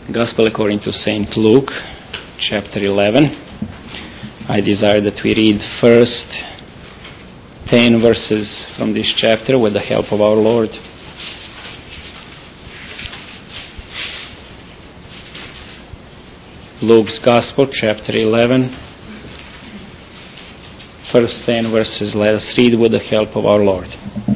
Gospel according to St. Luke, chapter 11. I desire that we read first 10 verses from this chapter with the help of our Lord. Luke's Gospel, chapter 11, first 10 verses. Let us read with the help of our Lord.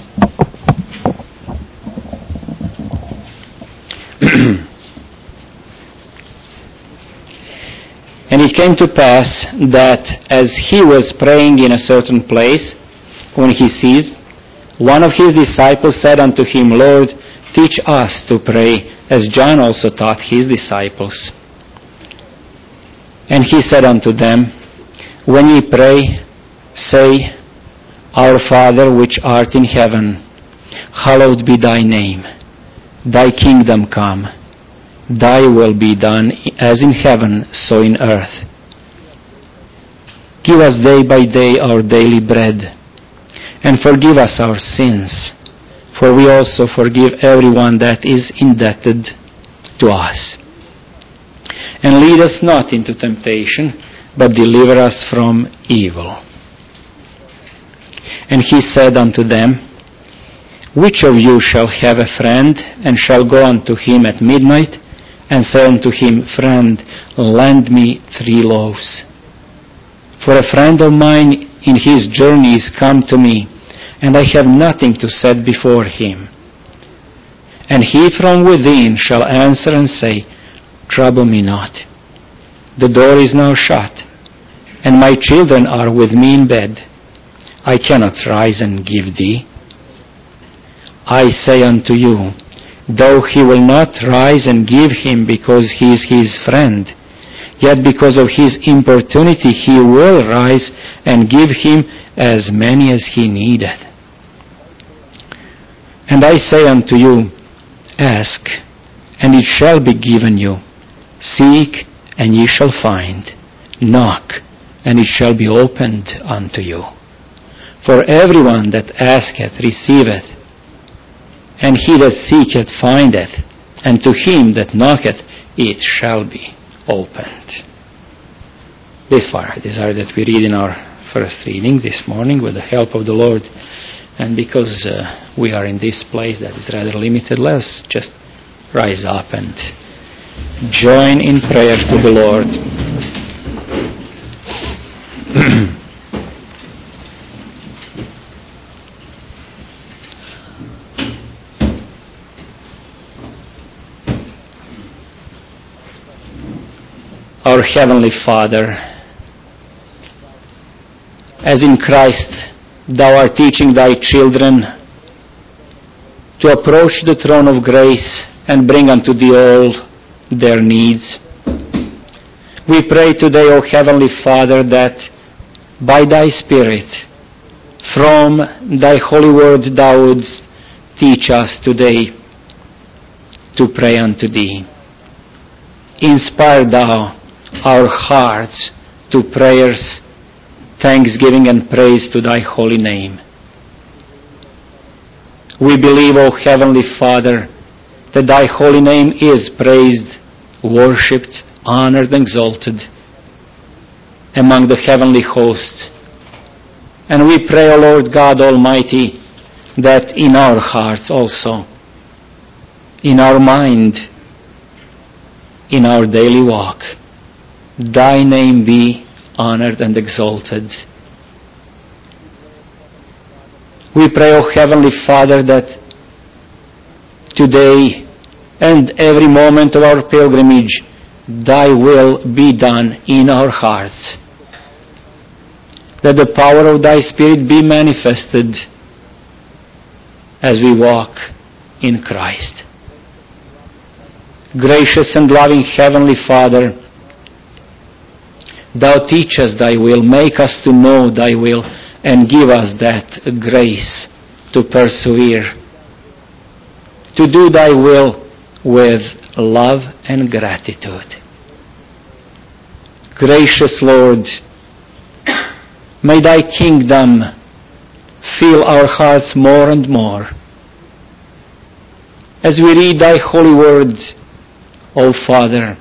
And it came to pass that as he was praying in a certain place, when he ceased, one of his disciples said unto him, Lord, teach us to pray, as John also taught his disciples. And he said unto them, When ye pray, say, Our Father which art in heaven, hallowed be thy name. Thy kingdom come. Thy will be done as in heaven, so in earth. Give us day by day our daily bread, and forgive us our sins, for we also forgive everyone that is indebted to us. And lead us not into temptation, but deliver us from evil. And he said unto them, Which of you shall have a friend, and shall go unto him at midnight, and say unto him, Friend, lend me 3 loaves? For a friend of mine in his journey is come to me, and I have nothing to set before him. And he from within shall answer and say, Trouble me not. The door is now shut, and my children are with me in bed. I cannot rise and give thee. I say unto you, though he will not rise and give him because he is his friend, yet because of his importunity he will rise and give him as many as he needeth. And I say unto you, Ask, and it shall be given you. Seek, and ye shall find. Knock, and it shall be opened unto you. For everyone that asketh receiveth, and he that seeketh findeth, and to him that knocketh it shall be opened. This far I desire that we read in our first reading this morning with the help of the Lord. And because we are in this place that is rather limited, let us just rise up and join in prayer to the Lord. Our Heavenly Father, as in Christ Thou art teaching Thy children to approach the throne of grace and bring unto Thee all their needs, we pray today, O Heavenly Father, that by Thy Spirit, from Thy holy word Thou wouldst teach us today to pray unto Thee. Inspire Thou our hearts to prayers, thanksgiving and praise to Thy holy name. We believe, O Heavenly Father, that Thy holy name is praised, worshipped, honored, and exalted among the heavenly hosts. And we pray, O Lord God Almighty, that in our hearts also, in our mind, in our daily walk, Thy name be honored and exalted. We pray, O Heavenly Father, that today and every moment of our pilgrimage, Thy will be done in our hearts. That the power of Thy Spirit be manifested as we walk in Christ. Gracious and loving Heavenly Father, Thou teach us Thy will, make us to know Thy will, and give us that grace to persevere, to do Thy will with love and gratitude. Gracious Lord, may Thy kingdom fill our hearts more and more. As we read Thy holy word, O Father,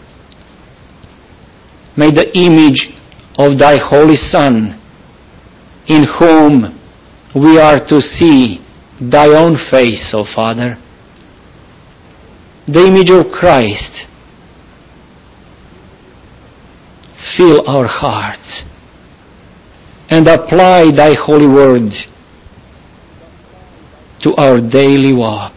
may the image of thy Holy Son, in whom we are to see thy own face, O Father, the image of Christ, fill our hearts and apply thy holy word to our daily walk.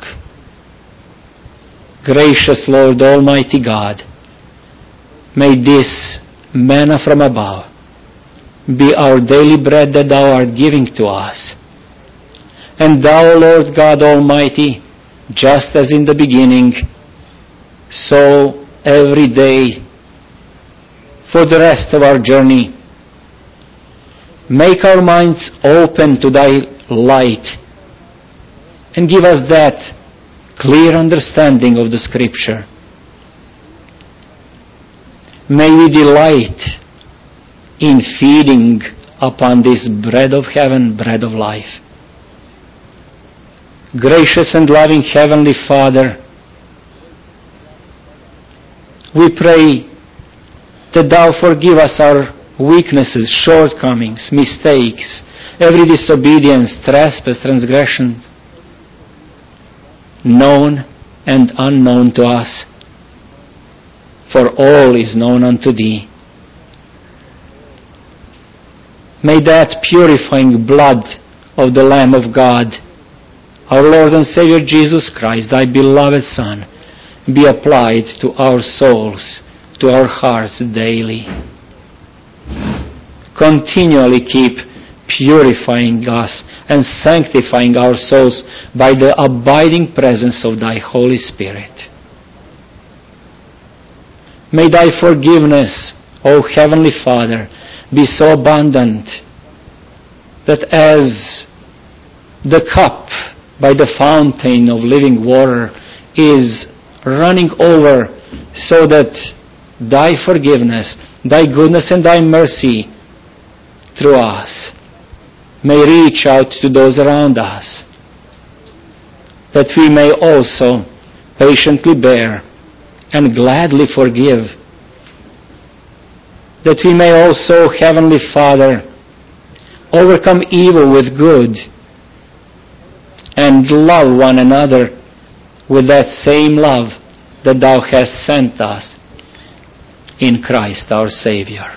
Gracious Lord, Almighty God, may this manna from above be our daily bread that thou art giving to us. And thou, Lord God Almighty, just as in the beginning, so every day for the rest of our journey, make our minds open to thy light and give us that clear understanding of the Scripture. May we delight in feeding upon this bread of heaven, bread of life. Gracious and loving Heavenly Father, we pray that thou forgive us our weaknesses, shortcomings, mistakes, every disobedience, trespass, transgression, known and unknown to us, for all is known unto thee. May that purifying blood of the Lamb of God, our Lord and Savior Jesus Christ, thy beloved Son, be applied to our souls, to our hearts daily. Continually keep purifying us and sanctifying our souls by the abiding presence of thy Holy Spirit. May thy forgiveness, O Heavenly Father, be so abundant that as the cup by the fountain of living water is running over, so that thy forgiveness, thy goodness and thy mercy through us may reach out to those around us, that we may also patiently bear and gladly forgive, that we may also, Heavenly Father, overcome evil with good and love one another with that same love that thou hast sent us in Christ our Savior.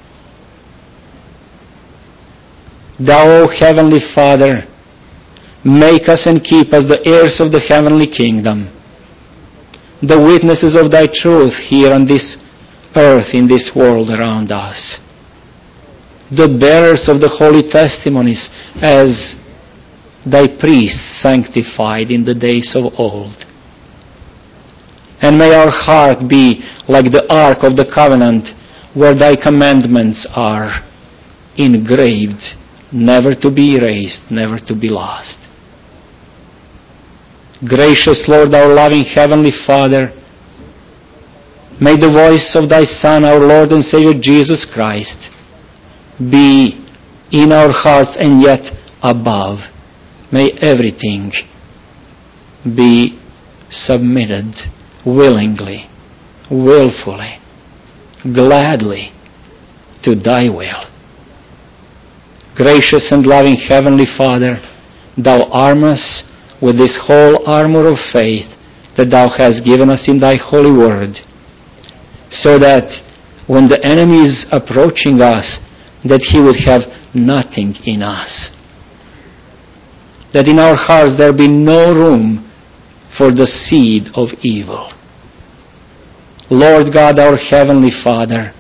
Thou, O Heavenly Father, make us and keep us the heirs of the heavenly kingdom, the witnesses of thy truth here on this earth, in this world around us, the bearers of the holy testimonies as thy priests sanctified in the days of old. And may our heart be like the ark of the covenant, where thy commandments are engraved, never to be erased, never to be lost. Gracious Lord, our loving Heavenly Father, may the voice of thy Son, our Lord and Savior Jesus Christ, be in our hearts and yet above. May everything be submitted willingly, willfully, gladly to thy will. Gracious and loving Heavenly Father, thou arm us with this whole armor of faith that thou hast given us in thy holy word, so that when the enemy is approaching us, that he would have nothing in us. That in our hearts there be no room for the seed of evil. Lord God, our Heavenly Father,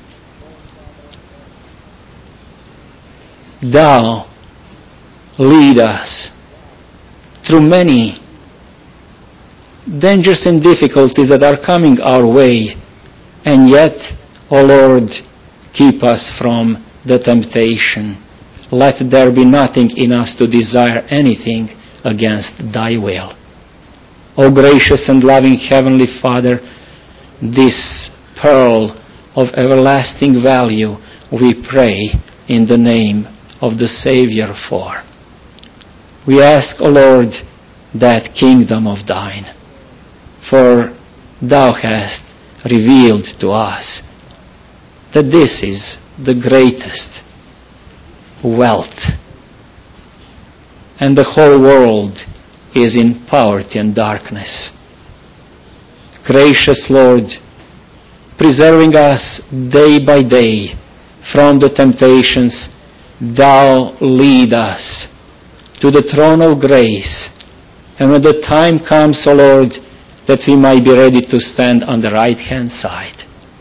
thou lead us through many dangers and difficulties that are coming our way, and yet, O Lord, keep us from the temptation. Let there be nothing in us to desire anything against thy will. O gracious and loving Heavenly Father, this pearl of everlasting value we pray in the name of the Savior for. We ask, O Lord, that kingdom of thine. For thou hast revealed to us that this is the greatest wealth, and the whole world is in poverty and darkness. Gracious Lord, preserving us day by day from the temptations, thou lead us to the throne of grace. And when the time comes, O Lord, that we might be ready to stand on the right-hand side,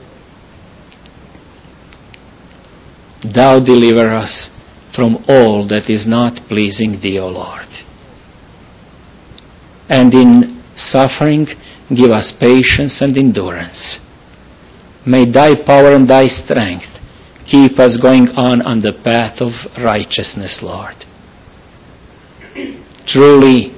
thou deliver us from all that is not pleasing thee, O Lord. And in suffering, give us patience and endurance. May thy power and thy strength keep us going on the path of righteousness, Lord. Truly,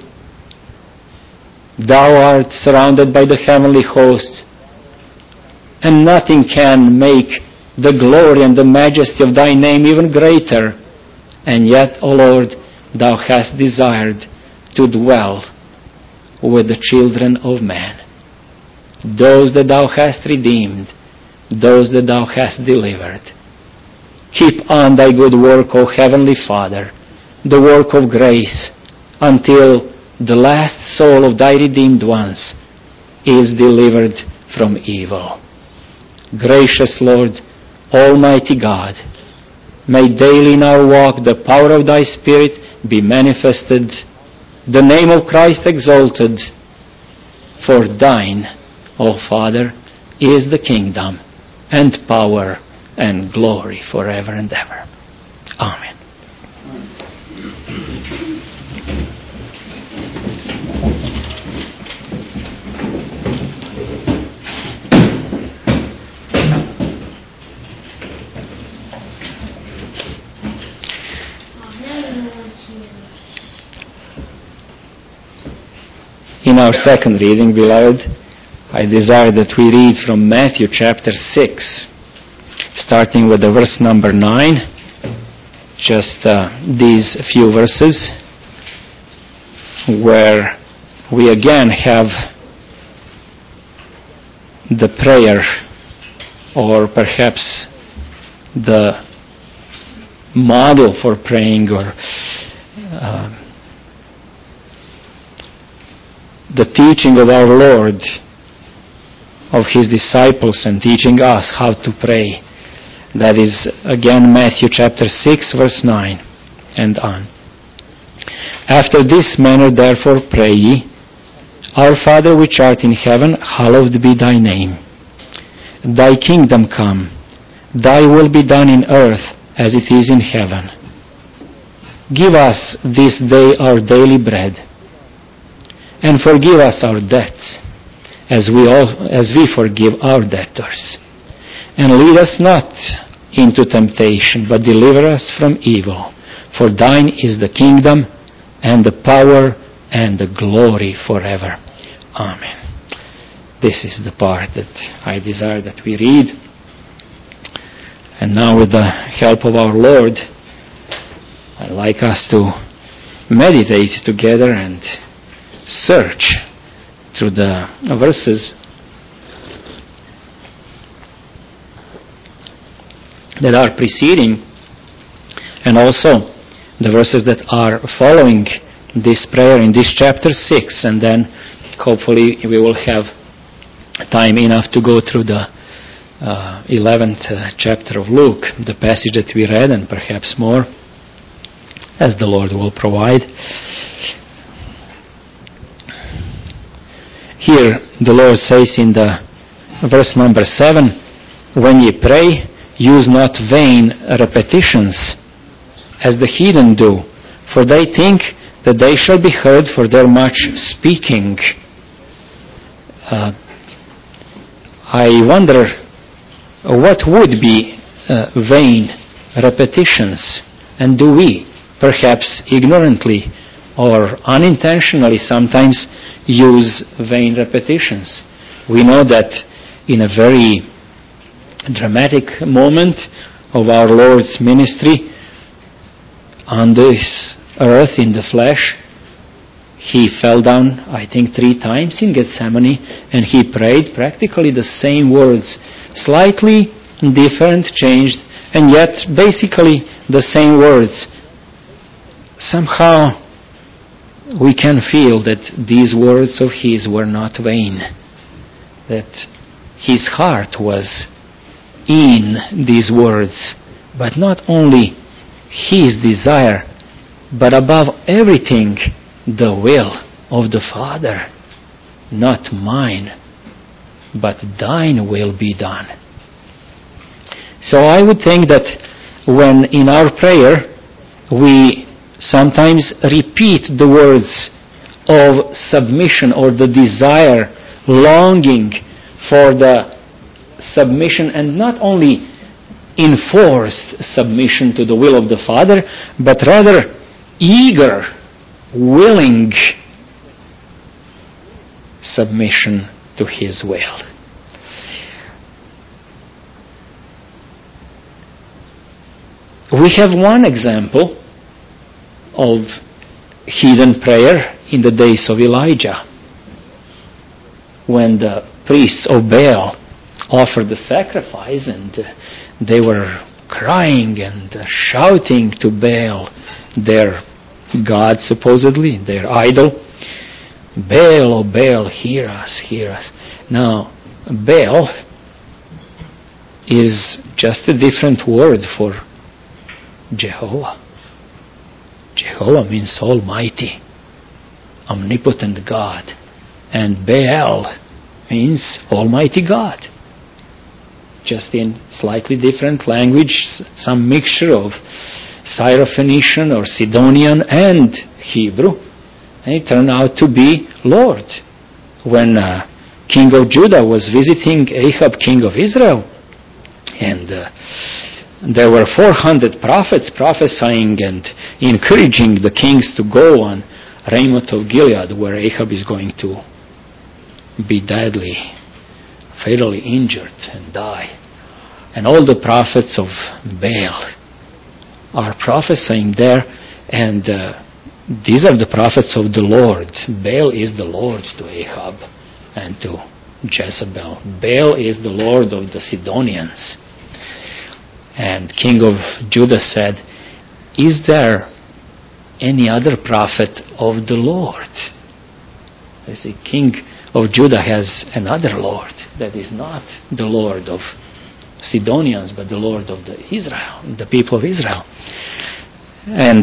thou art surrounded by the heavenly hosts, and nothing can make the glory and the majesty of thy name even greater. And yet, O Lord, thou hast desired to dwell with the children of man, those that thou hast redeemed, those that thou hast delivered. Keep on thy good work, O Heavenly Father, the work of grace, until the last soul of thy redeemed ones is delivered from evil. Gracious Lord, Almighty God, may daily in our walk the power of thy Spirit be manifested, the name of Christ exalted. For thine, O Father, is the kingdom and power and glory forever and ever. Amen. In our second reading, beloved, I desire that we read from Matthew chapter 6, starting with the verse number 9, just these few verses, where we again have the prayer, or perhaps the model for praying, or the teaching of our Lord, of His disciples, and teaching us how to pray. That is, again, Matthew chapter 6, verse 9 and on. After this manner, therefore, pray ye, Our Father which art in heaven, hallowed be thy name. Thy kingdom come, thy will be done in earth as it is in heaven. Give us this day our daily bread, and forgive us our debts, as we forgive our debtors. And lead us not into temptation, but deliver us from evil. For thine is the kingdom, and the power, and the glory forever. Amen. This is the part that I desire that we read. And now, with the help of our Lord, I'd like us to meditate together and search through the verses that are preceding, and also the verses that are following this prayer in this chapter 6, and then hopefully we will have time enough to go through the 11th chapter of Luke, the passage that we read, and perhaps more, as the Lord will provide. Here the Lord says in the verse number 7, When ye pray, use not vain repetitions, as the heathen do, for they think that they shall be heard for their much speaking. I wonder what would be vain repetitions, and do we, perhaps ignorantly or unintentionally, sometimes use vain repetitions? We know that in a very dramatic moment of our Lord's ministry on this earth in the flesh, He fell down, I think, 3 times in Gethsemane, and he prayed practically the same words, slightly different, changed, and yet basically the same words. Somehow we can feel that these words of his were not vain, that his heart was in these words, but not only his desire, but above everything, the will of the Father. Not mine, but thine will be done. So I would think that when in our prayer we sometimes repeat the words of submission or the desire, longing for the submission, and not only enforced submission to the will of the Father, but rather eager, willing submission to his will. We have one example of hidden prayer in the days of Elijah, when the priests of Baal offered the sacrifice, and they were crying and shouting to Baal, their god supposedly, their idol. Baal, oh Baal, hear us, hear us. Now, Baal is just a different word for Jehovah. Jehovah means Almighty, omnipotent God. And Baal means Almighty God. Just in slightly different language, some mixture of Syrophoenician or Sidonian and Hebrew. And it turned out to be Lord. When King of Judah was visiting Ahab, king of Israel, and there were 400 prophets prophesying and encouraging the kings to go on Ramoth of Gilead, where Ahab is going to be deadly, fatally injured and die. And all the prophets of Baal are prophesying there, and these are the prophets of the Lord. Baal is the Lord to Ahab and to Jezebel. Baal is the Lord of the Sidonians. And King of Judah said, is there any other prophet of the Lord? I see, King of Judah has another Lord that is not the Lord of Sidonians, but the Lord of the people of Israel. And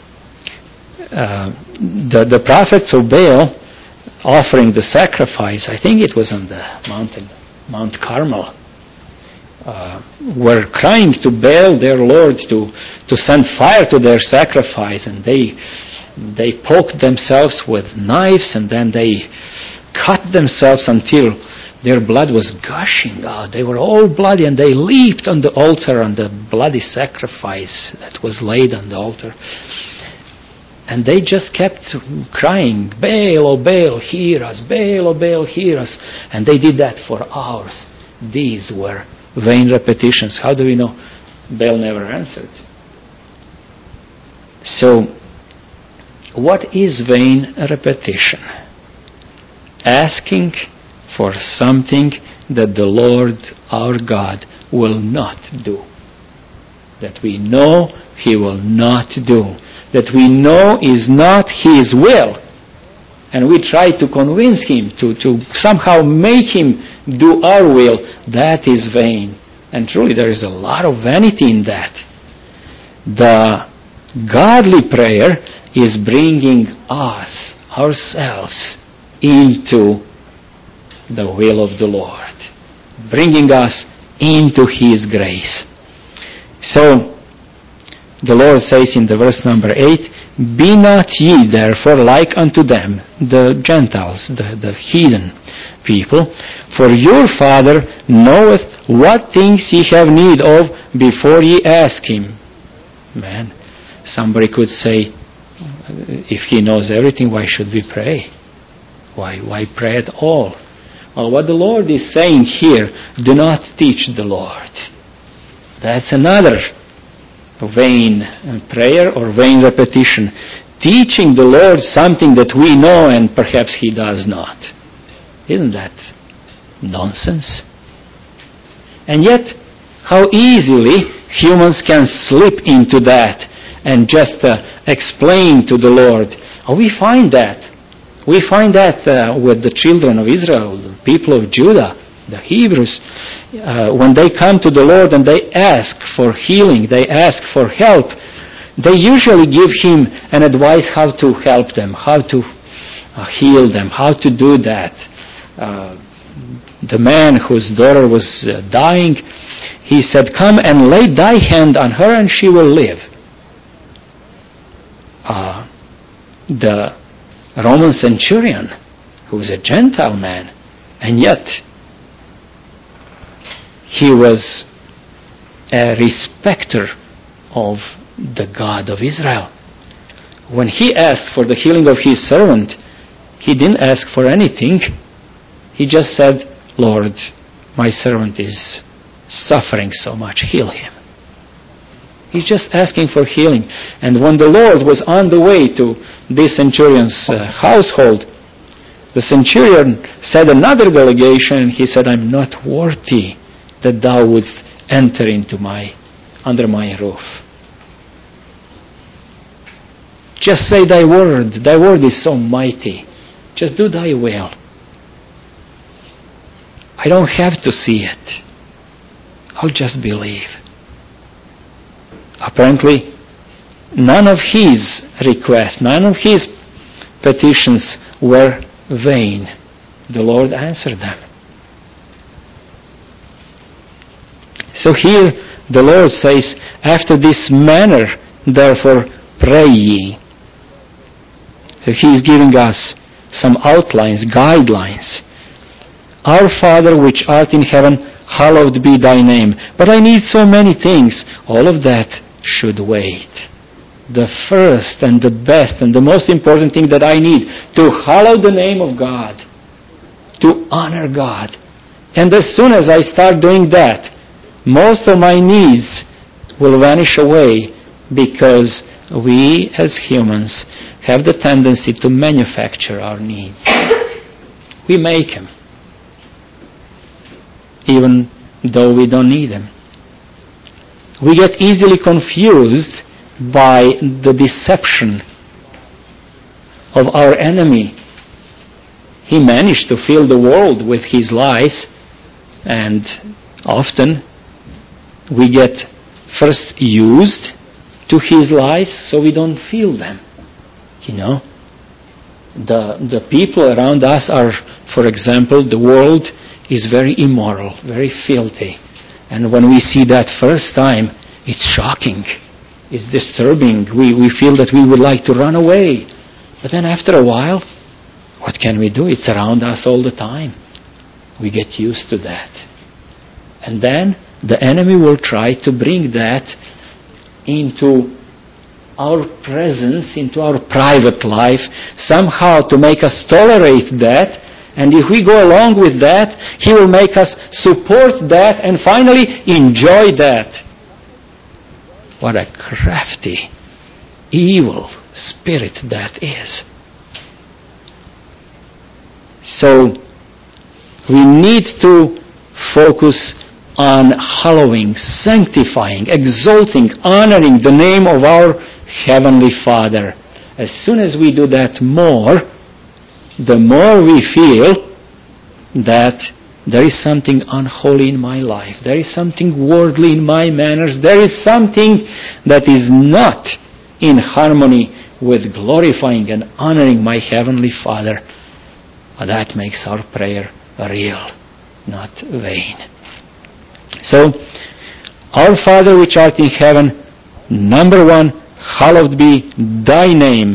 the prophets of Baal offering the sacrifice, I think it was on the mountain, Mount Carmel, were crying to Baal, their Lord, to send fire to their sacrifice, and they poked themselves with knives, and then they cut themselves until their blood was gushing out. They were all bloody, and they leaped on the altar, on the bloody sacrifice that was laid on the altar. And they just kept crying, Baal, oh Baal, hear us, Baal, oh Baal, hear us. And they did that for hours. These were vain repetitions. How do we know? Baal never answered. So, what is vain repetition? Asking for something that the Lord our God will not do. That we know He will not do. That we know is not His will. And we try to convince Him, to somehow make Him do our will. That is vain. And truly there is a lot of vanity in that. The godly prayer is bringing us, ourselves, into the will of the Lord. Bringing us into His grace. So, the Lord says in the verse number 8, be not ye therefore like unto them, the Gentiles, the heathen people, for your Father knoweth what things ye have need of before ye ask Him. Man, somebody could say, if He knows everything, why should we pray? Why pray at all? Well, what the Lord is saying here, do not teach the Lord. That's another vain prayer or vain repetition. teaching the Lord something that we know and perhaps He does not. Isn't that nonsense? And yet, how easily humans can slip into that and just explain to the Lord. We find that. We find that with the children of Israel, the people of Judah, the Hebrews. When they come to the Lord and they ask for healing, they ask for help, they usually give Him an advice how to help them, how to heal them, how to do that. The man whose daughter was dying, he said, "Come and lay thy hand on her and she will live." The Roman centurion, who was a Gentile man, and yet he was a respecter of the God of Israel. When he asked for the healing of his servant, he didn't ask for anything. He just said, "Lord, my servant is suffering so much, heal him." He's just asking for healing. And when the Lord was on the way to this centurion's household, the centurion said another delegation, and he said, "I'm not worthy that thou wouldst enter under my roof. Just say thy word. Thy word is so mighty. Just do thy will. I don't have to see it. I'll just believe." Apparently, none of his requests, none of his petitions were vain. The Lord answered them. So here the Lord says, "After this manner, therefore, pray ye." So He is giving us some outlines, guidelines. "Our Father which art in heaven, hallowed be thy name." But I need so many things. All of that should wait. The first and the best and the most important thing that I need to hallow the name of God, to honor God. And as soon as I start doing that, most of my needs will vanish away, because we as humans have the tendency to manufacture our needs. We make them, even though we don't need them. We get easily confused by the deception of our enemy. He managed to fill the world with his lies, and often we get first used to his lies so we don't feel them. The people around us are, for example, the world is very immoral, very filthy. And when we see that first time, it's shocking. It's disturbing. We feel that we would like to run away. But then after a while, what can we do? It's around us all the time. We get used to that. And then the enemy will try to bring that into our presence, into our private life, somehow to make us tolerate that. And if we go along with that, he will make us support that and finally enjoy that. What a crafty, evil spirit that is. So, we need to focus on hallowing, sanctifying, exalting, honoring the name of our Heavenly Father. As soon as we do that more, the more we feel that there is something unholy in my life. There is something worldly in my manners. There is something that is not in harmony with glorifying and honoring my Heavenly Father. That makes our prayer real, not vain. So, our Father which art in heaven, number one, hallowed be thy name.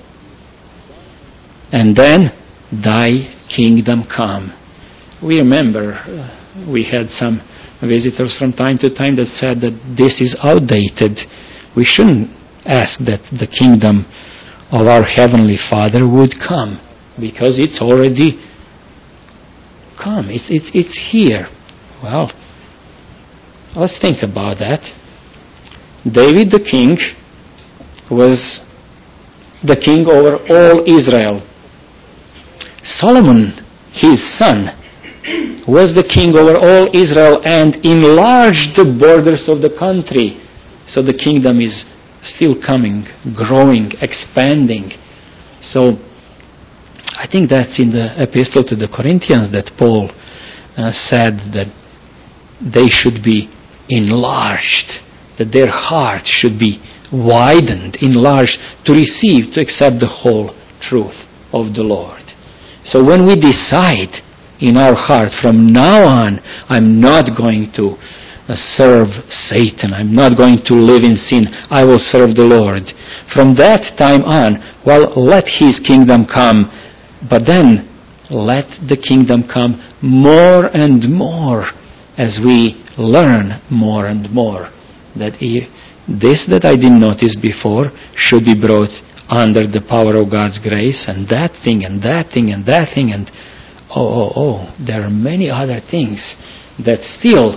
And then, thy kingdom come. We remember we had some visitors from time to time that said that this is outdated. We shouldn't ask that the kingdom of our Heavenly Father would come, because it's already come. It's here. Well, let's think about that. David the king was the king over all Israel. Solomon, his son, was the king over all Israel and enlarged the borders of the country. So the kingdom is still coming, growing, expanding. So I think that's in the epistle to the Corinthians that Paul said that they should be enlarged, that their heart should be widened, enlarged, to receive, to accept the whole truth of the Lord. So when we decide in our heart, from now on, I'm not going to serve Satan, I'm not going to live in sin, I will serve the Lord. From that time on, well, let His kingdom come, but then let the kingdom come more and more as we learn more and more that this that I didn't notice before should be brought under the power of God's grace, and that thing and that thing and that thing, and there are many other things that still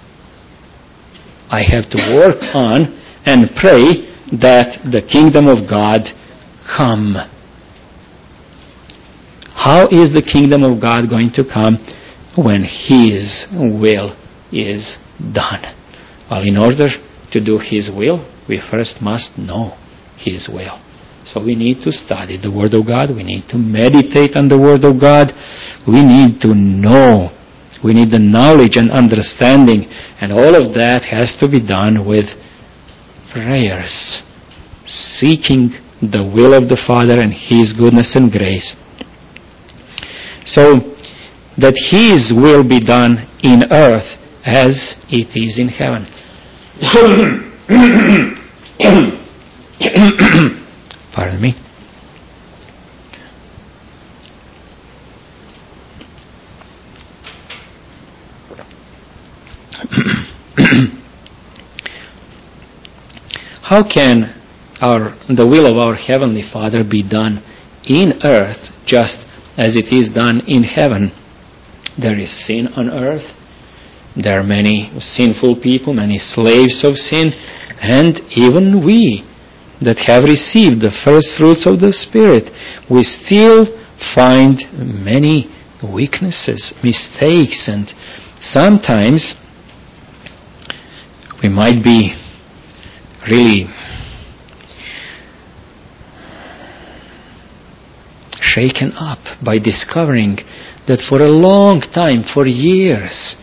I have to work on and pray that the kingdom of God come. How is the kingdom of God going to come? When His will is done. Well, in order to do His will, we first must know His will. So we need to study the Word of God. We need to meditate on the Word of God. We need to know. We need the knowledge and understanding. And all of that has to be done with prayers, seeking the will of the Father and His goodness and grace, so that His will be done in earth as it is in heaven. Pardon me. How can the will of our Heavenly Father be done in earth just as it is done in heaven? There is sin on earth. There are many sinful people, many slaves of sin, and even we that have received the first fruits of the Spirit, we still find many weaknesses, mistakes, and sometimes we might be really shaken up by discovering that for a long time, for years,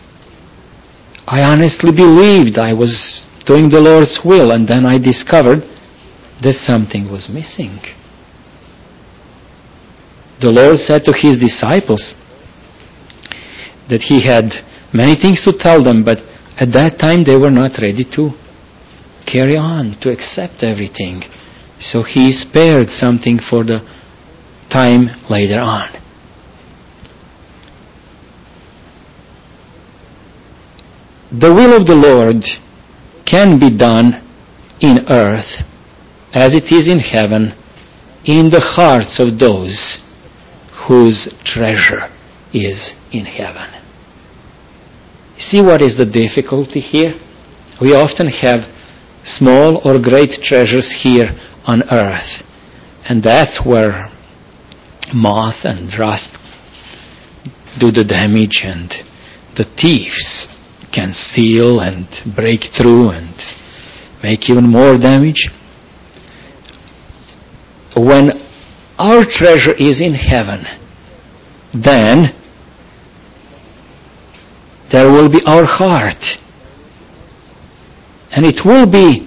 I honestly believed I was doing the Lord's will, and then I discovered that something was missing. The Lord said to His disciples that He had many things to tell them, but at that time they were not ready to carry on, to accept everything. So He spared something for the time later on. The will of the Lord can be done in earth as it is in heaven, in the hearts of those whose treasure is in heaven. See what is the difficulty here? We often have small or great treasures here on earth, and that's where moth and rust do the damage, and the thieves can steal and break through and make even more damage. When our treasure is in heaven, then there will be our heart, and it will be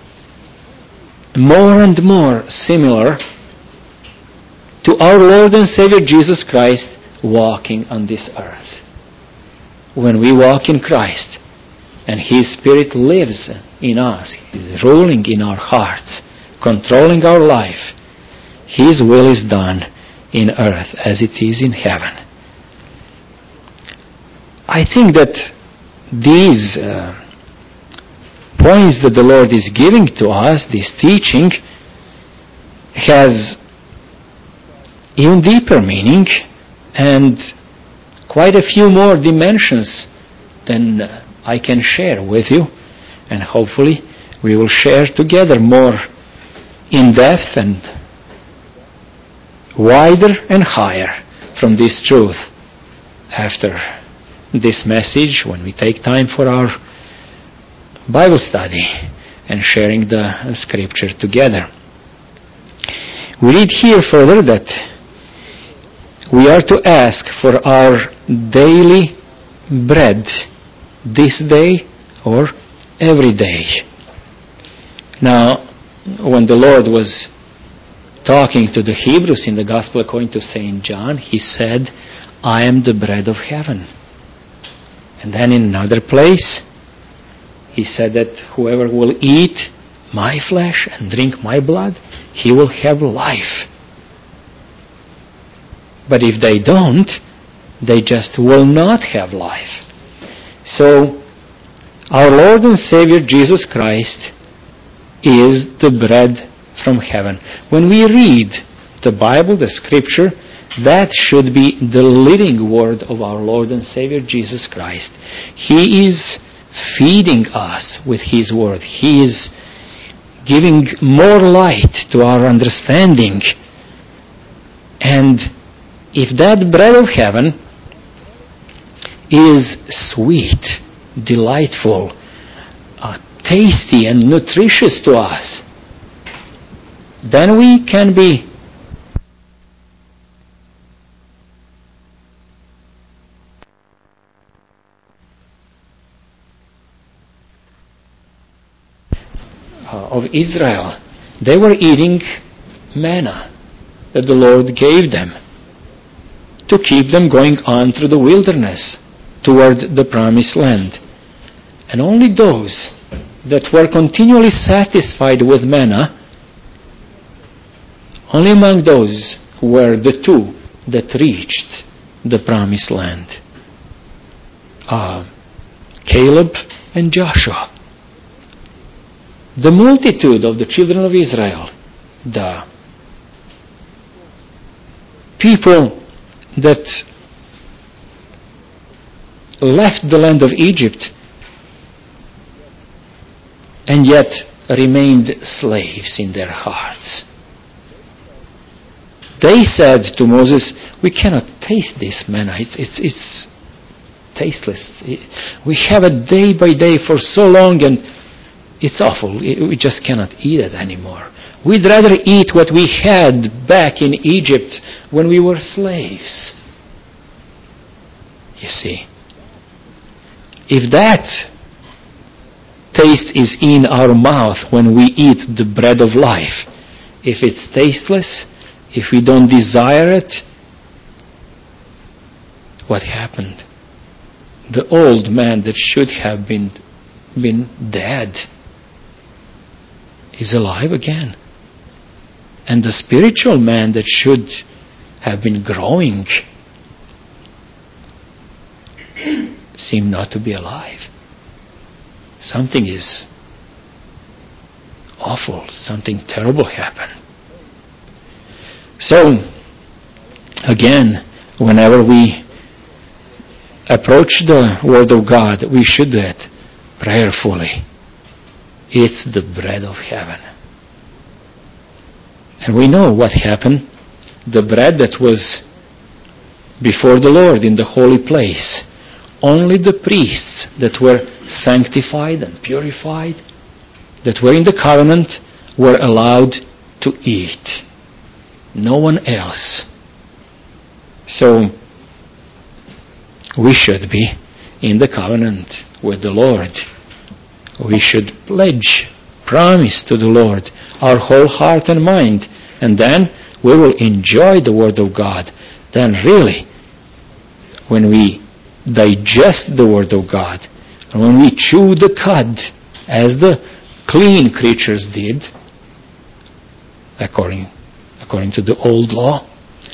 more and more similar to our Lord and Savior Jesus Christ walking on this earth. When we walk in Christ and His Spirit lives in us, He's ruling in our hearts, controlling our life, His will is done in earth as it is in heaven. I think that these points that the Lord is giving to us, this teaching, has even deeper meaning and quite a few more dimensions than I can share with you. And hopefully we will share together more in depth and wider and higher from this truth after this message, when we take time for our Bible study and sharing the scripture together. We read here further that we are to ask for our daily bread this day or every day. Now, when the Lord was talking to the Hebrews in the Gospel according to St. John, He said, I am the bread of heaven. And then in another place, He said that whoever will eat my flesh and drink my blood, he will have life. But if they don't, they just will not have life. So, our Lord and Savior Jesus Christ is the bread from heaven. When we read the Bible, the Scripture, that should be the living word of our Lord and Savior Jesus Christ. He is feeding us with His word. He is giving more light to our understanding. And if that bread of heaven is sweet, delightful, tasty and nutritious to us, then we can be of Israel. They were eating manna that the Lord gave them to keep them going on through the wilderness toward the promised land. And only those that were continually satisfied with manna, only among those were the two that reached the promised land. Caleb and Joshua. The multitude of the children of Israel, the people that left the land of Egypt and yet remained slaves in their hearts. They said to Moses, we cannot taste this manna. It's tasteless. We have it day by day for so long and it's awful. We just cannot eat it anymore. We'd rather eat what we had back in Egypt when we were slaves. You see, if that taste is in our mouth when we eat the bread of life, if it's tasteless, if we don't desire it, what happened? The old man that should have been dead is alive again. And the spiritual man that should have been growing seemed not to be alive. Something is awful. Something terrible happened. So, again, whenever we approach the Word of God, we should do it prayerfully. It's the bread of heaven. And we know what happened. The bread that was before the Lord in the holy place, only the priests that were sanctified and purified, that were in the covenant, were allowed to eat. No one else. So, we should be in the covenant with the Lord. We should pledge, promise to the Lord our whole heart and mind, and then we will enjoy the Word of God. Then really, when we digest the Word of God, and when we chew the cud, as the clean creatures did, according to the old law,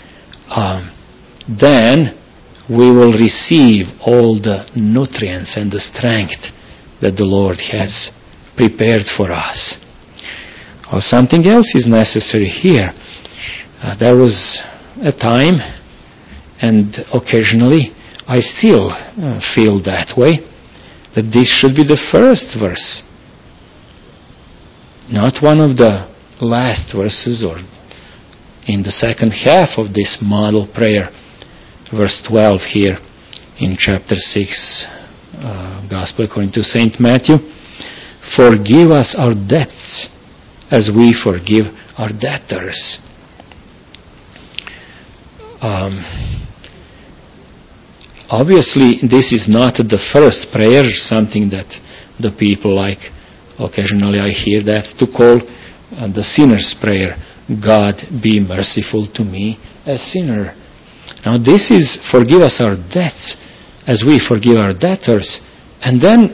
then we will receive all the nutrients and the strength that the Lord has prepared for us. Well, something else is necessary here. There was a time, and occasionally I still feel that way, that this should be the first verse, not one of the last verses or in the second half of this model prayer. Verse 12 here in chapter 6, Gospel according to St. Matthew. Forgive us our debts as we forgive our debtors. Obviously, this is not the first prayer, something that the people like. Occasionally I hear that, to call the sinner's prayer, God be merciful to me, a sinner. Now this is forgive us our debts as we forgive our debtors. And then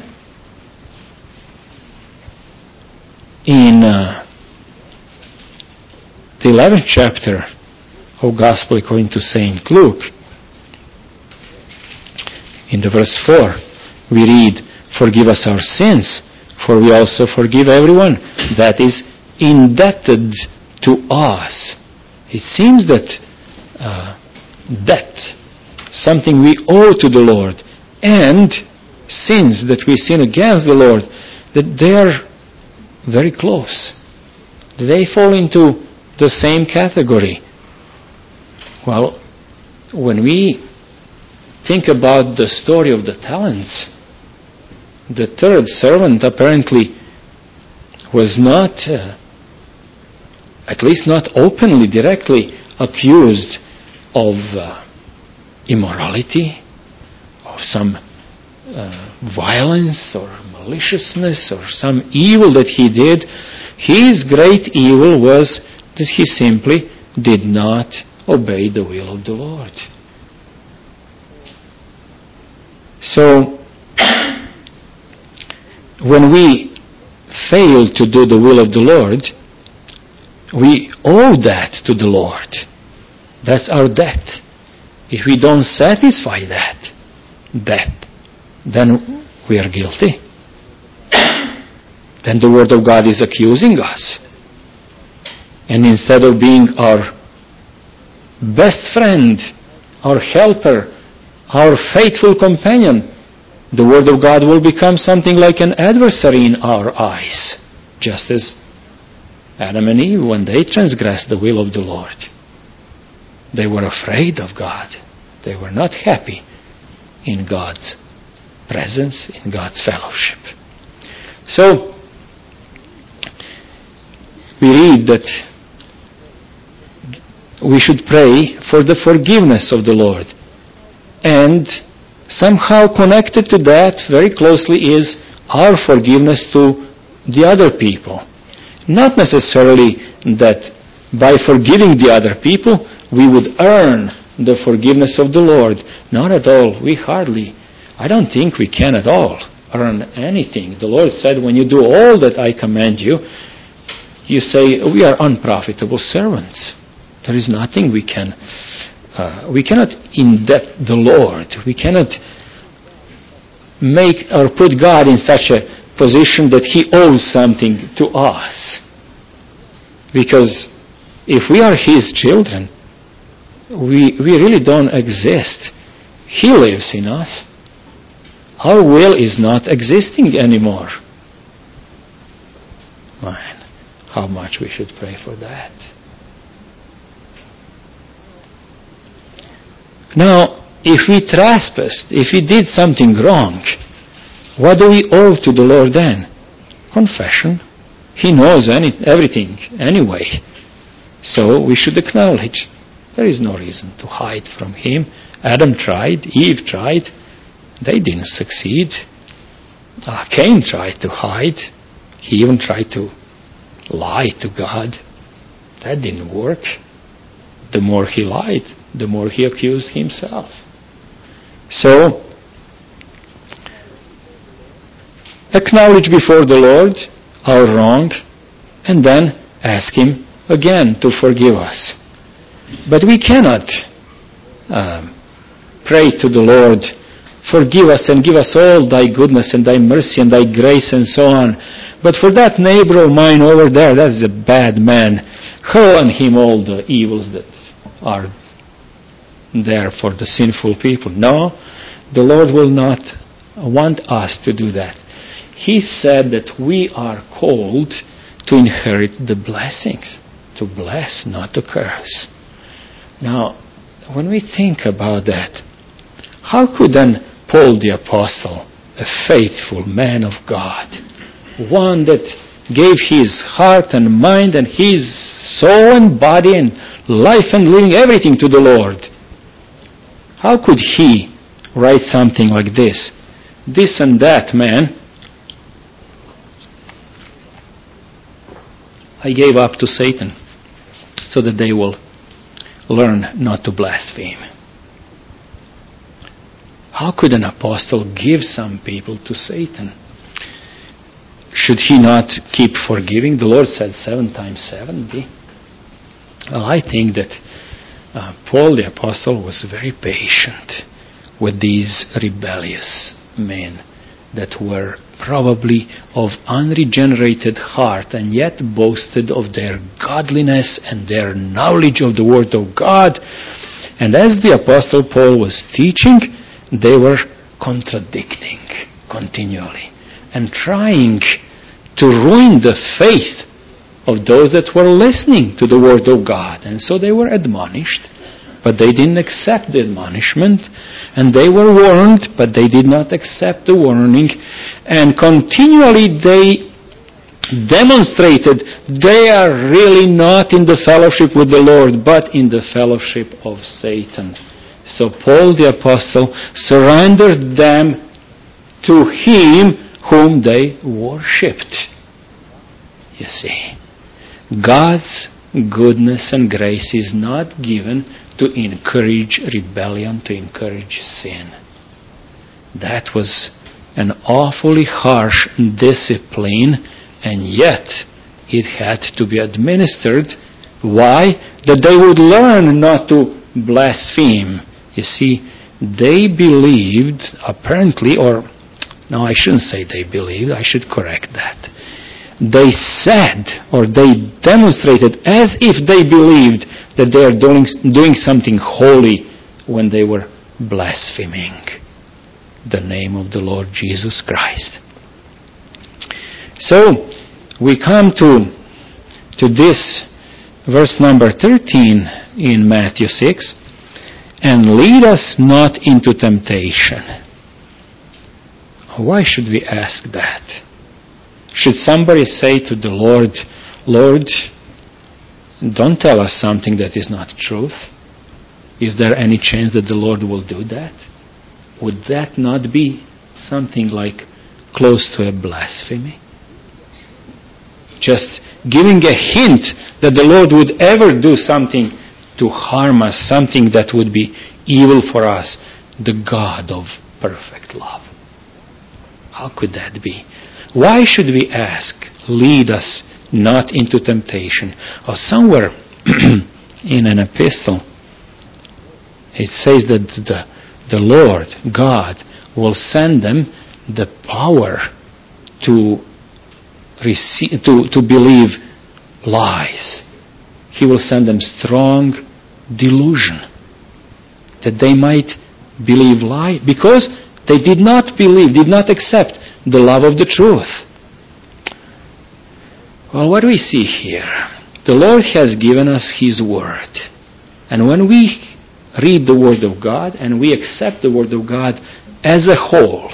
in the 11th chapter of Gospel according to St. Luke, in the verse 4, we read, forgive us our sins, for we also forgive everyone that is indebted to us. It seems that debt, something we owe to the Lord, and sins that we sin against the Lord, that they are very close. They fall into the same category. Well, when we think about the story of the talents, the third servant apparently was not, at least not openly, directly accused of immorality, of some violence or maliciousness or some evil that he did. His great evil was that he simply did not obey the will of the Lord. So, when we fail to do the will of the Lord, we owe that to the Lord. That's our debt. If we don't satisfy that debt, then we are guilty. Then the Word of God is accusing us. And instead of being our best friend, our helper, our faithful companion, the Word of God will become something like an adversary in our eyes, just as Adam and Eve, when they transgressed the will of the Lord, they were afraid of God. They were not happy in God's presence, in God's fellowship. So, we read that we should pray for the forgiveness of the Lord. And somehow connected to that very closely is our forgiveness to the other people. Not necessarily that by forgiving the other people we would earn the forgiveness of the Lord. Not at all. I don't think we can at all earn anything. The Lord said, when you do all that I command you, you say, we are unprofitable servants. There is nothing we cannot indebt the Lord. We cannot make or put God in such a position that He owes something to us. Because if we are His children, we really don't exist. He lives in us. Our will is not existing anymore. Man, how much we should pray for that. Now, if we trespassed, if we did something wrong, what do we owe to the Lord then? Confession. He knows everything anyway. So we should acknowledge. There is no reason to hide from Him. Adam tried, Eve tried. They didn't succeed. Cain tried to hide. He even tried to lie to God. That didn't work. The more he lied, the more he accused himself. So, acknowledge before the Lord our wrong, and then ask Him again to forgive us. But we cannot pray to the Lord, forgive us and give us all Thy goodness and Thy mercy and Thy grace and so on. But for that neighbor of mine over there, that is a bad man, hurl on him all the evils that are there for the sinful people. No, the Lord will not want us to do that. He said that we are called to inherit the blessings. to bless, not to curse. Now, when we think about that, how could then Paul the Apostle, a faithful man of God, one that gave his heart and mind and his soul and body and life and living everything to the Lord, how could he write something like this? This and that man I gave up to Satan so that they will learn not to blaspheme. How could an apostle give some people to Satan? Should he not keep forgiving? The Lord said 7 times 70. Well, I think that Paul the apostle was very patient with these rebellious men that were probably of unregenerated heart and yet boasted of their godliness and their knowledge of the Word of God. And as the Apostle Paul was teaching, they were contradicting continually and trying to ruin the faith of those that were listening to the Word of God. And so they were admonished, but they didn't accept the admonishment, and they were warned, but they did not accept the warning, and continually they demonstrated they are really not in the fellowship with the Lord, but in the fellowship of Satan. So Paul the Apostle surrendered them to him whom they worshipped. You see, God's goodness and grace is not given to encourage rebellion, to encourage sin. That was an awfully harsh discipline, and yet it had to be administered. Why? That they would learn not to blaspheme. You see, they believed, apparently, or no, I shouldn't say they believed, I should correct that. They said, or they demonstrated as if they believed that they are doing something holy when they were blaspheming the name of the Lord Jesus Christ. So, we come to this verse number 13 in Matthew 6, and lead us not into temptation. Why should we ask that? Should somebody say to the Lord, Lord, don't tell us something that is not truth? Is there any chance that the Lord will do that? Would that not be something like close to a blasphemy? Just giving a hint that the Lord would ever do something to harm us, something that would be evil for us, the God of perfect love. How could that be? Why should we ask, lead us not into temptation? Or somewhere in an epistle, it says that the Lord, God, will send them the power to believe lies. He will send them strong delusion that they might believe lie because they did not believe, did not accept the love of the truth. Well, what do we see here? The Lord has given us His Word. And when we read the Word of God and we accept the Word of God as a whole,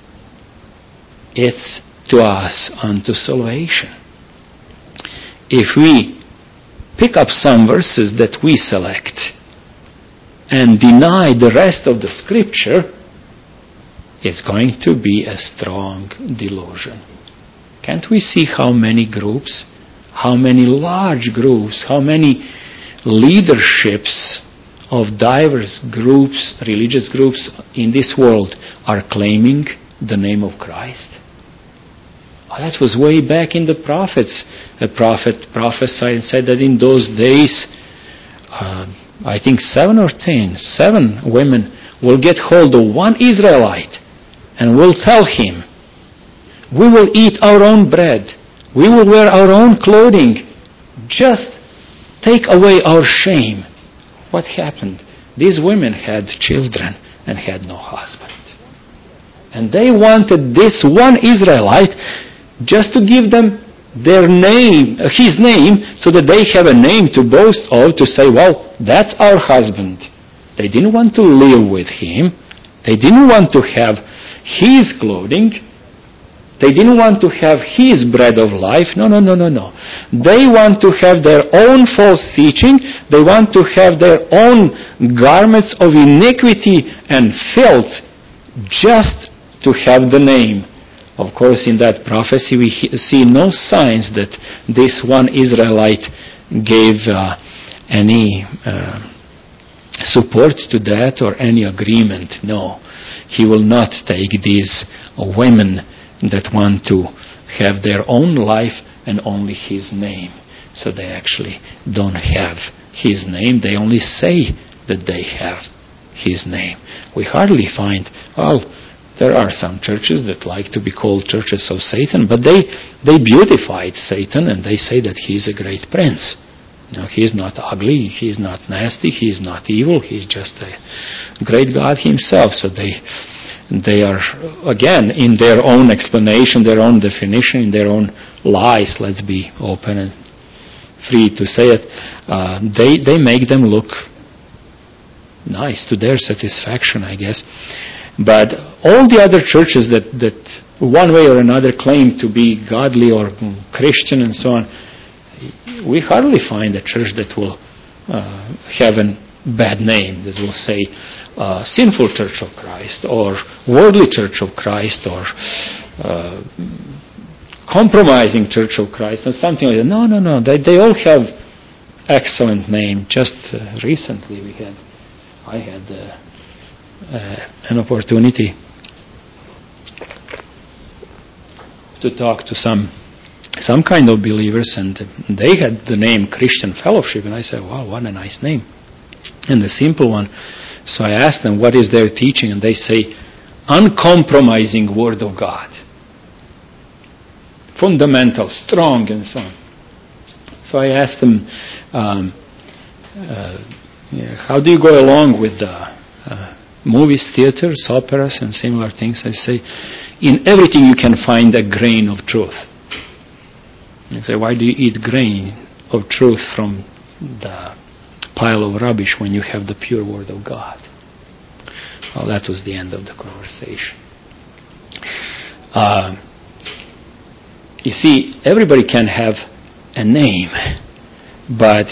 it's to us unto salvation. If we pick up some verses that we select and deny the rest of the Scripture, it's going to be a strong delusion. Can't we see how many groups, how many large groups, how many leaderships of diverse groups, religious groups in this world are claiming the name of Christ? Oh, that was way back in the prophets. A prophet prophesied and said that in those days, I think 7 women will get hold of one Israelite and will tell him, we will eat our own bread, we will wear our own clothing, just take away our shame. What happened? These women had children and had no husband. And they wanted this one Israelite just to give them their name, his name, so that they have a name to boast of, to say, well, that's our husband. They didn't want to live with him. They didn't want to have his clothing. They didn't want to have his bread of life. No. They want to have their own false teaching. They want to have their own garments of iniquity and filth just to have the name. Of course, in that prophecy, we see no signs that this one Israelite gave any support to that or any agreement. No, he will not take these women that want to have their own life and only his name. So they actually don't have his name. They only say that they have his name. We hardly find, there are some churches that like to be called churches of Satan, but they beautified Satan and they say that he's a great prince. No, he's not ugly, he's not nasty, he's not evil, he's just a great God himself. So they are, again, in their own explanation, their own definition, in their own lies, let's be open and free to say it, they make them look nice to their satisfaction, I guess. But all the other churches that one way or another claim to be godly or Christian and so on, we hardly find a church that will have a bad name, that will say sinful Church of Christ or worldly Church of Christ or compromising Church of Christ or something like that. No. They all have excellent name. Just recently I had an opportunity to talk to some kind of believers, and they had the name Christian Fellowship, and I said, wow, what a nice name, and a simple one. So I asked them, what is their teaching? And they say, uncompromising Word of God. Fundamental, strong, and so on. So I asked them, how do you go along with the movies, theaters, operas, and similar things? I say, in everything you can find a grain of truth. I say, why do you eat grain of truth from the pile of rubbish when you have the pure Word of God? Well, that was the end of the conversation. You see, everybody can have a name, but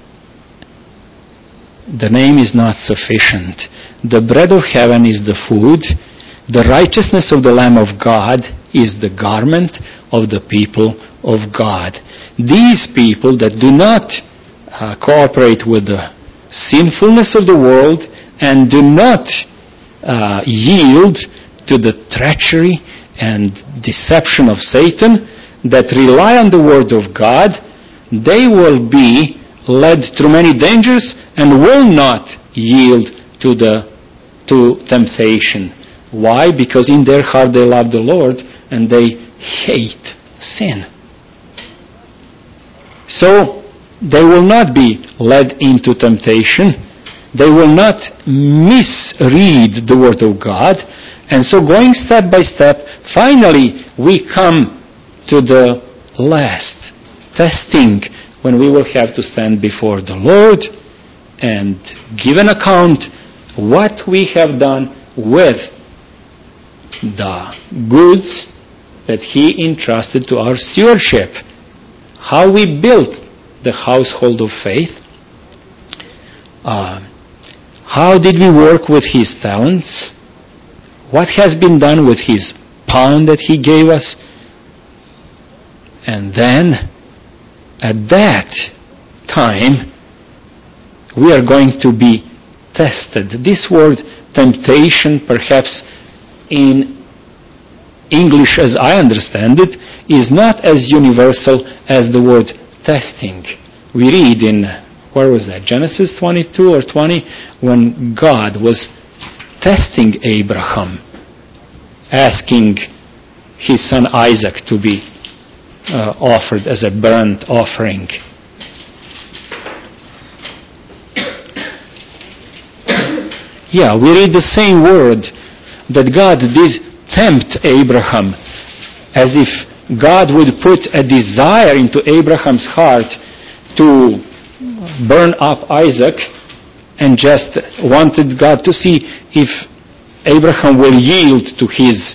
the name is not sufficient. The bread of heaven is the food. The righteousness of the Lamb of God is the garment of the people of God. These people that do not cooperate with the sinfulness of the world and do not yield to the treachery and deception of Satan, that rely on the Word of God, they will be led through many dangers and will not yield to temptation. Why? Because in their heart they love the Lord and they hate sin. So they will not be led into temptation. They will not misread the Word of God. And so going step by step, finally we come to the last testing, when we will have to stand before the Lord and give an account what we have done with the goods that He entrusted to our stewardship. How we built the household of faith. How did we work with His talents? What has been done with His pound that He gave us? And then, at that time, we are going to be tested. This word temptation, perhaps in English as I understand it, is not as universal as the word testing. We read in, where was that, Genesis 22 or 20, when God was testing Abraham, asking his son Isaac to be offered as a burnt offering. Yeah, we read the same word, that God did tempt Abraham as if God would put a desire into Abraham's heart to burn up Isaac, and just wanted God to see if Abraham will yield to his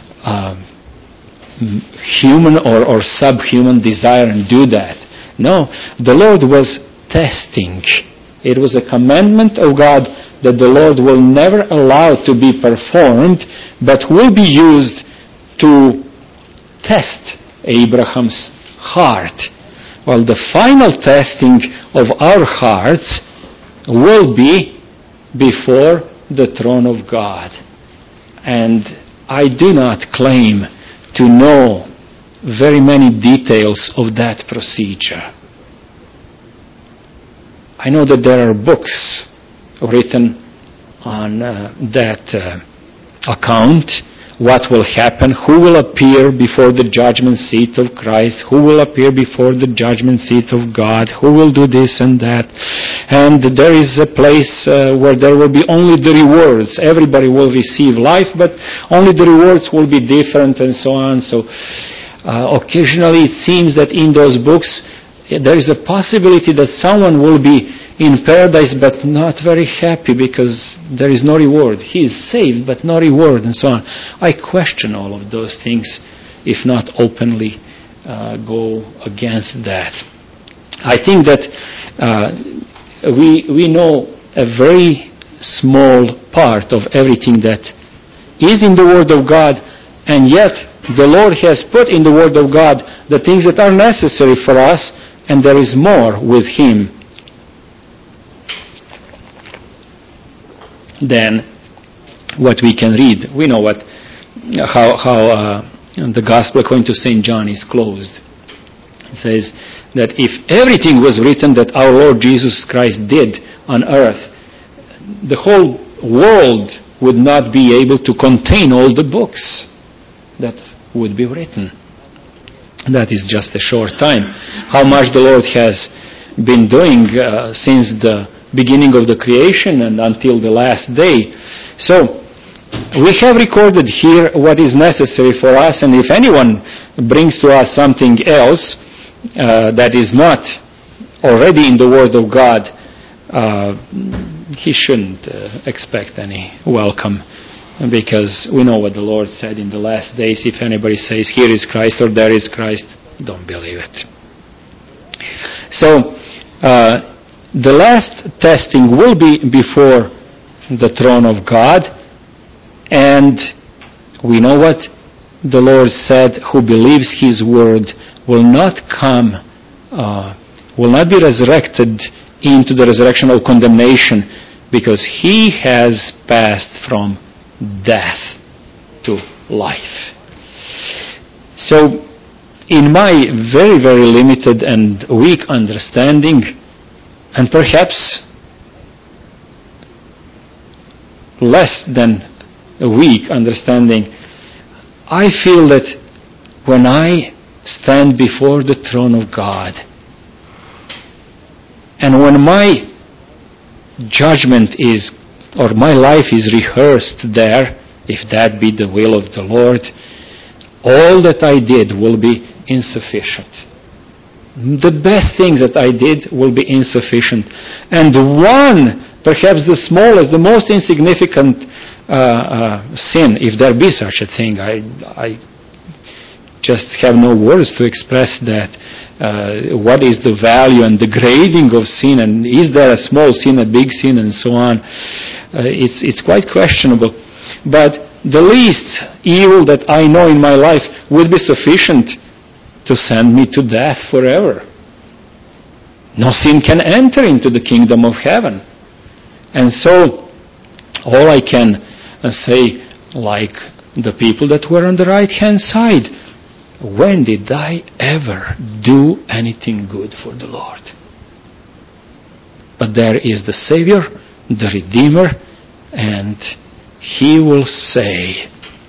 human or subhuman desire and do that. No, the Lord was testing. It was a commandment of God that the Lord will never allow to be performed, but will be used to test Abraham's heart. Well, the final testing of our hearts will be before the throne of God. And I do not claim to know very many details of that procedure. I know that there are books written on that account, what will happen, who will appear before the judgment seat of Christ, who will appear before the judgment seat of God, who will do this and that. And there is a place where there will be only the rewards. Everybody will receive life, but only the rewards will be different and so on. So occasionally it seems that in those books there is a possibility that someone will be in paradise but not very happy because there is no reward. He is saved but no reward and so on. I question all of those things, if not openly go against that. I think that we know a very small part of everything that is in the Word of God, and yet the Lord has put in the Word of God the things that are necessary for us, and there is more with Him than what we can read. We know how the Gospel according to St. John is closed. It says that if everything was written that our Lord Jesus Christ did on earth, the whole world would not be able to contain all the books that would be written. That is just a short time. How much the Lord has been doing since the beginning of the creation and until the last day. So, we have recorded here what is necessary for us, and if anyone brings to us something else that is not already in the Word of God, he shouldn't expect any welcome, because we know what the Lord said in the last days. If anybody says, here is Christ or there is Christ, don't believe it. So, the last testing will be before the throne of God, and we know what the Lord said, who believes His word will not be resurrected into the resurrection of condemnation, because he has passed from death to life. So, in my very, very limited and weak understanding, and perhaps less than a weak understanding, I feel that when I stand before the throne of God, and when my judgment is, or my life is rehearsed there, if that be the will of the Lord, all that I did will be insufficient. The best things that I did will be insufficient. And one, perhaps the smallest, the most insignificant sin, if there be such a thing, I just have no words to express that. What is the value and the grading of sin, and is there a small sin, a big sin, and so on? It's quite questionable. But the least evil that I know in my life would be sufficient to send me to death forever. No sin can enter into the kingdom of heaven. And so, all I can say, like the people that were on the right-hand side, when did I ever do anything good for the Lord? But there is the Savior, the Redeemer, and He will say,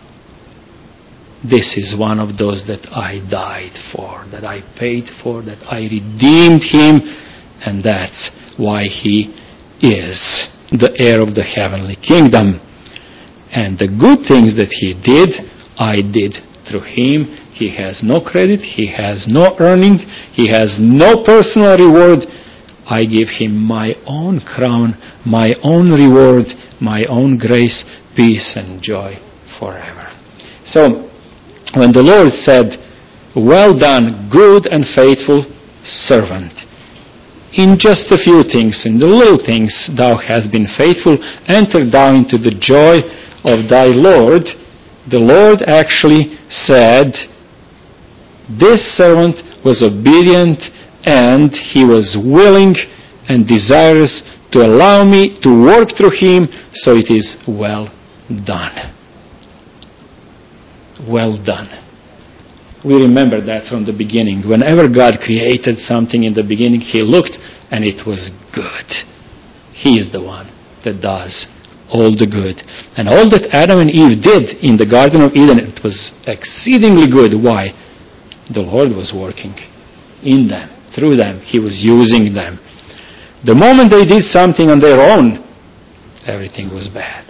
this is one of those that I died for, that I paid for, that I redeemed him, and that's why he is the heir of the heavenly kingdom. And the good things that he did, I did through him. He has no credit, he has no earning, he has no personal reward. I give him my own crown, my own reward, my own grace, peace and joy forever. So, when the Lord said, well done, good and faithful servant, in just a few things, in the little things thou hast been faithful, enter thou into the joy of thy Lord. The Lord actually said, this servant was obedient and he was willing and desirous to allow me to work through him, so it is well done. Well done. We remember that from the beginning. Whenever God created something in the beginning, he looked and it was good. He is the one that does all the good. And all that Adam and Eve did in the Garden of Eden, it was exceedingly good. Why? The Lord was working in them, through them. He was using them. The moment they did something on their own, everything was bad.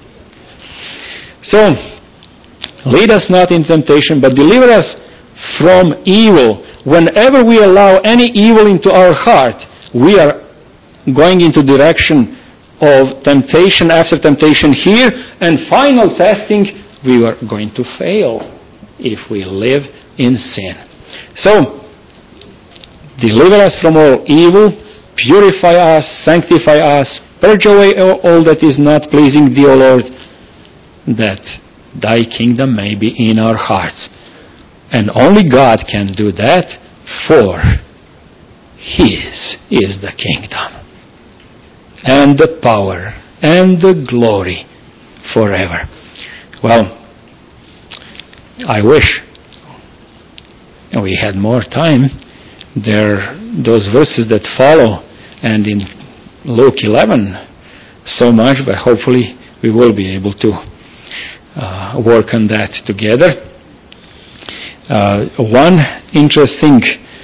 So, lead us not into temptation, but deliver us from evil. Whenever we allow any evil into our heart, we are going into direction of temptation after temptation here, and final testing, we are going to fail if we live in sin. So, deliver us from all evil, purify us, sanctify us, purge away all that is not pleasing thee, O Lord, that thy kingdom may be in our hearts. And only God can do that, for his is the kingdom and the power and the glory forever. Well, I wish we had more time. There are those verses that follow, and in Luke 11 so much, but hopefully we will be able to work on that together. One interesting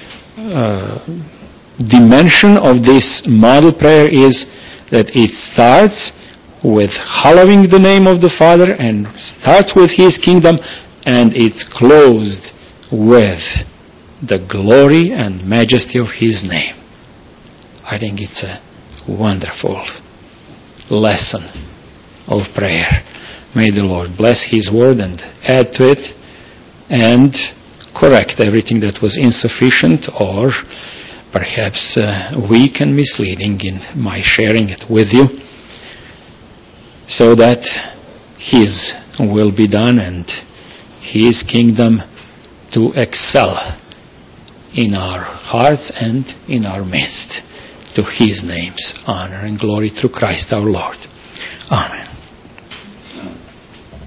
dimension of this model prayer is that it starts with hallowing the name of the Father and starts with his kingdom, and it's closed with the glory and majesty of his name. I think it's a wonderful lesson of prayer. May the Lord bless his word and add to it and correct everything that was insufficient or perhaps weak and misleading in my sharing it with you, so that his will be done and his kingdom to excel in our hearts and in our midst. To his name's honor and glory through Christ our Lord. Amen.